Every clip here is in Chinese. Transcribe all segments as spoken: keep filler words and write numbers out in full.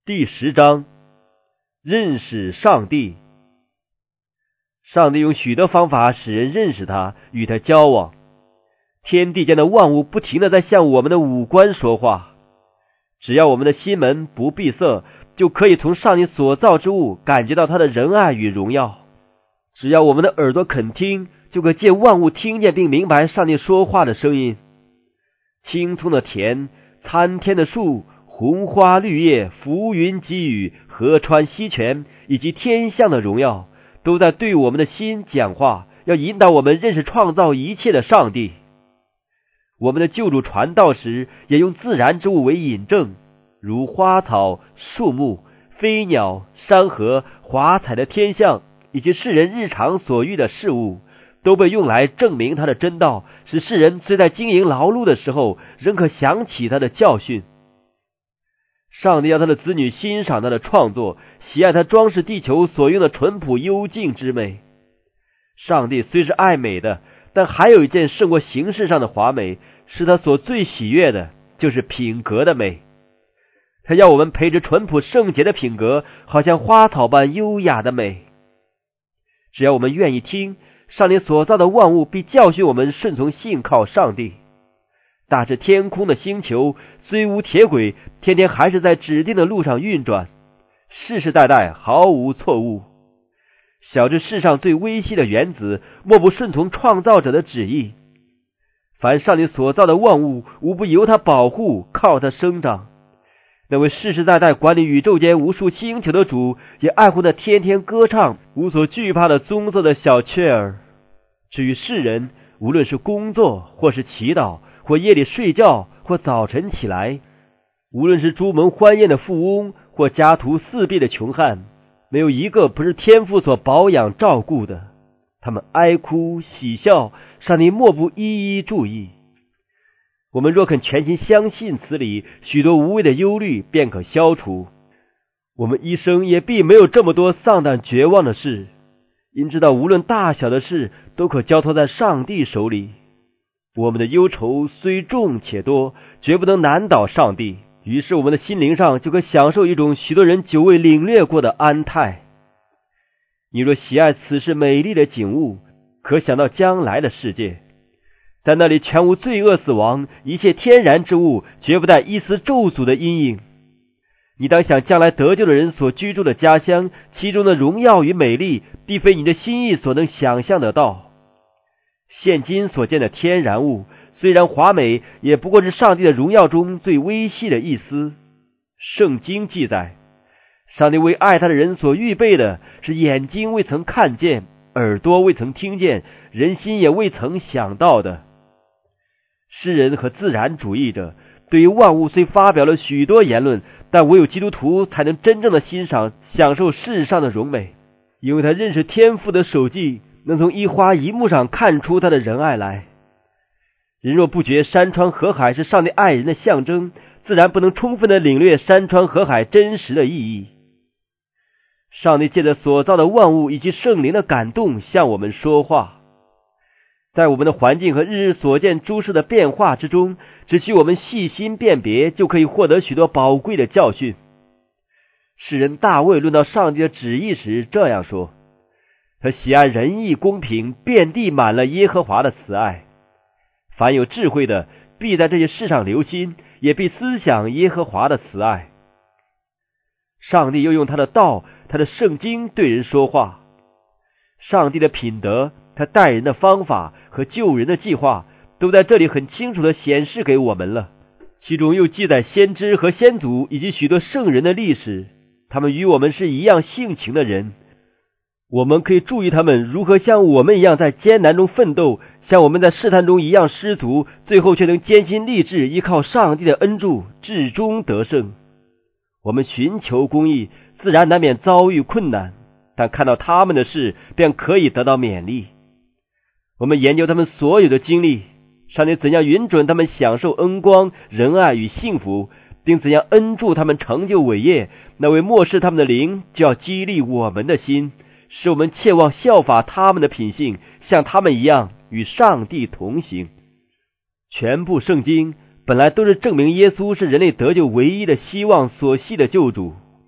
第十章，认识上帝。上帝用许多方法使人认识他，与他交往。天地间的万物不停地在向我们的五官说话。只要我们的心门不闭塞，就可以从上帝所造之物感觉到他的仁爱与荣耀。只要我们的耳朵肯听，就可借万物听见并明白上帝说话的声音。青葱的田，参天的树，红花绿叶，浮云积雨，河川溪泉，以及天象的荣耀，都在对我们的心讲话，要引导我们认识创造一切的上帝。我们的救主传道时，也用自然之物为引证，如花草、树木、飞鸟、山河、华彩的天象，以及世人日常所遇的事物，都被用来证明他的真道，使世人虽在经营劳碌的时候，仍可想起他的教训。上帝要他的子女欣赏他的创作，喜爱他装饰地球所用的淳朴幽静之美。上帝虽是爱美的，但还有一件胜过形式上的华美，是他所最喜悦的，就是品格的美。他要我们培植淳朴圣洁的品格，好像花草般优雅的美。只要我们愿意听，上帝所造的万物必教训我们顺从信靠上帝。大至天空的星球，虽无铁轨，天天还是在指定的路上运转，世世代代毫无错误。小至世上最微细的原子，莫不顺从创造者的旨意。凡上帝所造的万物，无不由他保护，靠他生长。那位世世代代管理宇宙间无数星球的主，也爱护那天天歌唱、无所惧怕的棕色的小雀儿。至于世人，无论是工作，或是祈祷，或夜里睡觉，或早晨起来，无论是朱门欢宴的富翁，或家徒四壁的穷汉，没有一个不是天父所保养照顾的。他们哀哭喜笑，上帝莫不一一注意。我们若肯全心相信此理，许多无谓的忧虑便可消除。我们一生也必没有这么多丧胆绝望的事，因知道无论大小的事，都可交托在上帝手里。我们的忧愁虽重且多，绝不能难倒上帝，于是我们的心灵上就可享受一种许多人久未领略过的安泰。你若喜爱此世美丽的景物，可想到将来的世界，在那里全无罪恶死亡，一切天然之物绝不带一丝咒诅的阴影。你当想将来得救的人所居住的家乡，其中的荣耀与美丽，必非你的心意所能想象得到。现今所见的天然物，虽然华美，也不过是上帝的荣耀中最微细的一丝。圣经记载，上帝为爱他的人所预备的，是眼睛未曾看见，耳朵未曾听见，人心也未曾想到的。诗人和自然主义者对于万物虽发表了许多言论，但唯有基督徒才能真正的欣赏享受世上的荣美，因为他认识天父的手迹，能从一花一木上看出他的仁爱来。人若不觉山川河海是上帝爱人的象征，自然不能充分的领略山川河海真实的意义。上帝借着所造的万物以及圣灵的感动向我们说话。在我们的环境和日日所见诸事的变化之中，只需我们细心辨别，就可以获得许多宝贵的教训。诗人大卫论到上帝的旨意时这样说，他喜爱仁义公平，遍地满了耶和华的慈爱。凡有智慧的，必在这些事上留心，也必思想耶和华的慈爱。上帝又用他的道，他的圣经对人说话。上帝的品德，他待人的方法和救人的计划，都在这里很清楚地显示给我们了。其中又记载先知和先祖以及许多圣人的历史，他们与我们是一样性情的人。我们可以注意他们如何像我们一样在艰难中奋斗，像我们在试探中一样失足，最后却能坚心立志，依靠上帝的恩助，至终得胜。我们寻求公义，自然难免遭遇困难，但看到他们的事，便可以得到勉励。我们研究他们所有的经历，上帝怎样允准他们享受恩光、仁爱与幸福，并怎样恩助他们成就伟业，那位漠视他们的灵，就要激励我们的心，使我们切望效法他们的品性，像他们一样与上帝同行。全部圣经本来都是证明耶稣是人类得救唯一的希望所系的救主，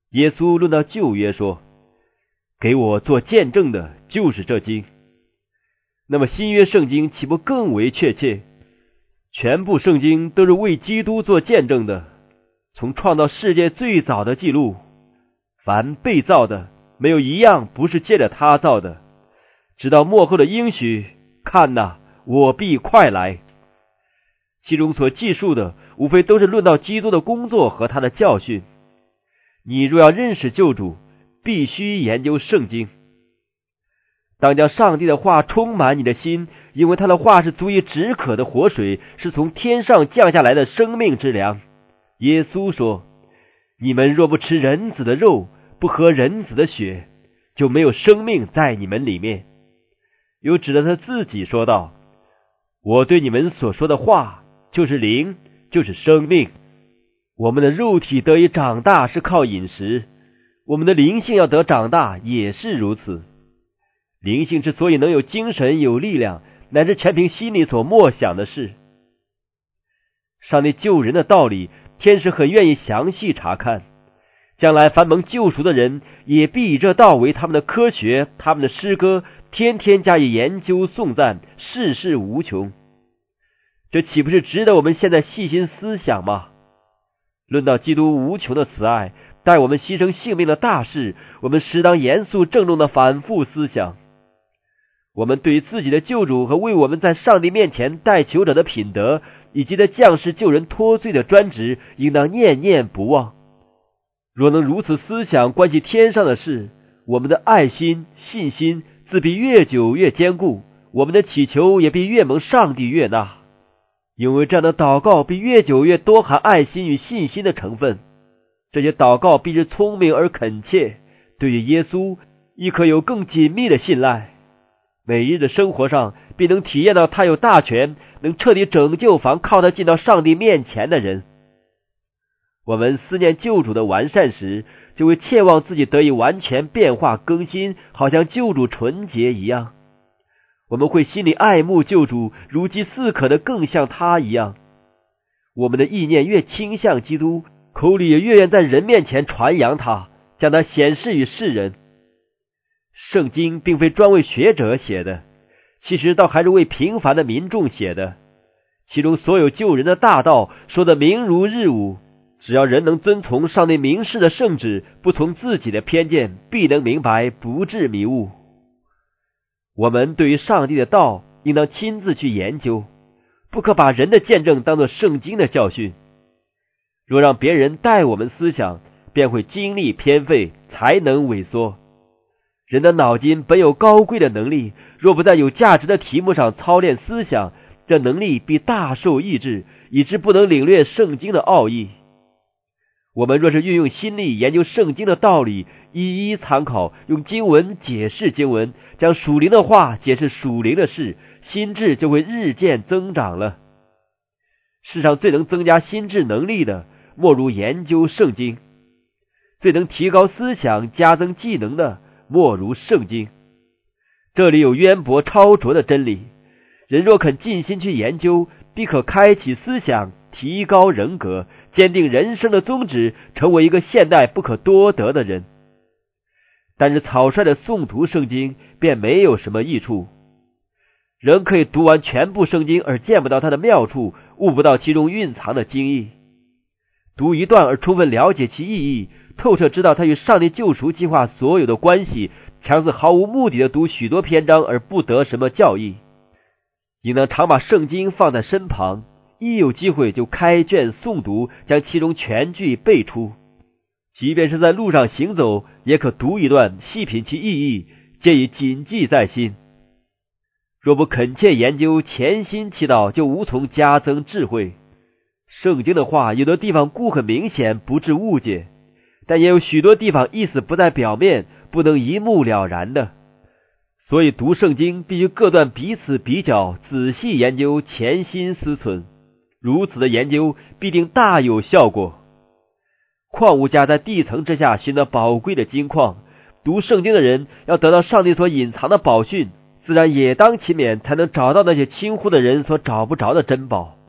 耶稣论到旧约说，给我做见证的就是这经。那么新约圣经岂不更为确切？全部圣经都是为基督做见证的。从创造世界最早的记录，凡被造的没有一样不是借着他造的，直到末后的应许，看哪，我必快来。其中所记述的无非都是论到基督的工作和他的教训。你若要认识救主，必须研究圣经。当将上帝的话充满你的心，因为他的话是足以止渴的活水，是从天上降下来的生命之粮。耶稣说，你们若不吃人子的肉，不喝人子的血，就没有生命在你们里面。又指着他自己说道，我对你们所说的话就是灵，就是生命。我们的肉体得以长大是靠饮食，我们的灵性要得长大也是如此。灵性之所以能有精神有力量，乃是全凭心里所默想的事。上帝救人的道理，天使很愿意详细查看，将来凡蒙救赎的人也必以这道为他们的科学，他们的诗歌，天天加以研究颂赞，世事无穷。这岂不是值得我们现在细心思想吗？论到基督无穷的慈爱，待我们牺牲性命的大事，我们适当严肃郑重的反复思想。我们对于自己的救主和为我们在上帝面前代求者的品德，以及的降世救人脱罪的专职，应当念念不忘。若能如此思想关系天上的事，我们的爱心信心自必越久越坚固，我们的祈求也必越蒙上帝悦纳。因为这样的祷告必越久越多含爱心与信心的成分，这些祷告必是聪明而恳切，对于耶稣亦可有更紧密的信赖。每日的生活上必能体验到他有大权，能彻底拯救凡靠他进到上帝面前的人。我们思念救主的完善时，就会切望自己得以完全变化更新，好像救主纯洁一样。我们会心里爱慕救主，如饥似渴的更像他一样。我们的意念越倾向基督，口里也越愿在人面前传扬他，将他显示于世人。圣经并非专为学者写的，其实倒还是为平凡的民众写的。其中所有救人的大道说得明如日午，只要人能遵从上帝明示的圣旨，不从自己的偏见，必能明白，不致迷雾。我们对于上帝的道应当亲自去研究，不可把人的见证当作圣经的教训。若让别人带我们思想，便会精力偏废，才能萎缩。人的脑筋本有高贵的能力，若不在有价值的题目上操练思想，这能力必大受抑制，以致不能领略圣经的奥义。我们若是运用心力研究圣经的道理，一一参考，用经文解释经文，将属灵的话解释属灵的事，心智就会日渐增长了。世上最能增加心智能力的，莫如研究圣经；最能提高思想加增技能的，莫如圣经。这里有渊博超卓的真理，人若肯尽心去研究，必可开启思想，提高人格，坚定人生的宗旨，成为一个现代不可多得的人。但是草率的诵读圣经便没有什么益处。人可以读完全部圣经而见不到它的妙处，悟不到其中蕴藏的精义。读一段而充分了解其意义，透彻知道它与上帝救赎计划所有的关系，强似毫无目的的读许多篇章而不得什么教义。应当常把圣经放在身旁，一有机会就开卷诵读，将其中全句背出。即便是在路上行走，也可读一段，细品其意义，借以谨记在心。若不恳切研究，潜心祈祷，就无从加增智慧。圣经的话有的地方固很明显，不致误解，但也有许多地方意思不在表面，不能一目了然的。所以读圣经必须各段彼此比较，仔细研究，潜心思忖，如此的研究必定大有效果。矿物家在地层之下寻到宝贵的金矿，读圣经的人要得到上帝所隐藏的宝训，自然也当勤勉，才能找到那些轻忽的人所找不着的珍宝。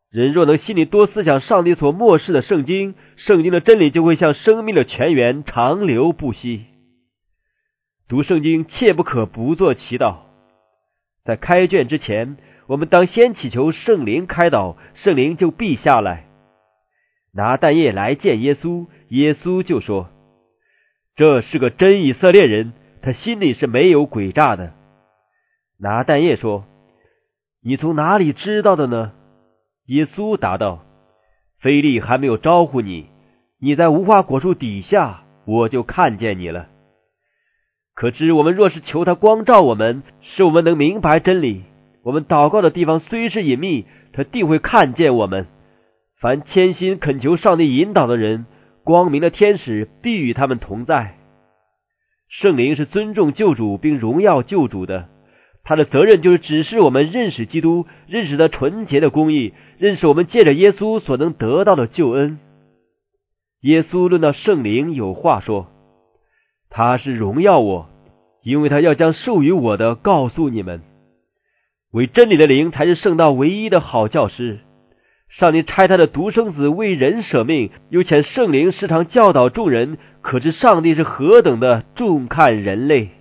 人若能心里多思想上帝所默示的圣经，圣经的真理就会像生命的泉源长流不息。读圣经切不可不做祈祷，在开卷之前，我们当先祈求圣灵开导，圣灵就必下来。拿但业来见耶稣，耶稣就说：这是个真以色列人，他心里是没有诡诈的。拿但业说：你从哪里知道的呢？耶稣答道：腓力还没有招呼你，你在无花果树底下，我就看见你了。可知我们若是求他光照我们，使我们能明白真理，我们祷告的地方虽是隐秘，他定会看见我们。凡谦心恳求上帝引导的人，光明的天使必与他们同在。圣灵是尊重救主并荣耀救主的，他的责任就是指示我们认识基督，认识他纯洁的公义，认识我们借着耶稣所能得到的救恩。耶稣论到圣灵有话说：他是荣耀我，因为他要将授予我的告诉你们。为真理的灵才是圣道唯一的好教师。上帝差他的独生子为人舍命，又遣圣灵时常教导众人，可知上帝是何等的重看人类。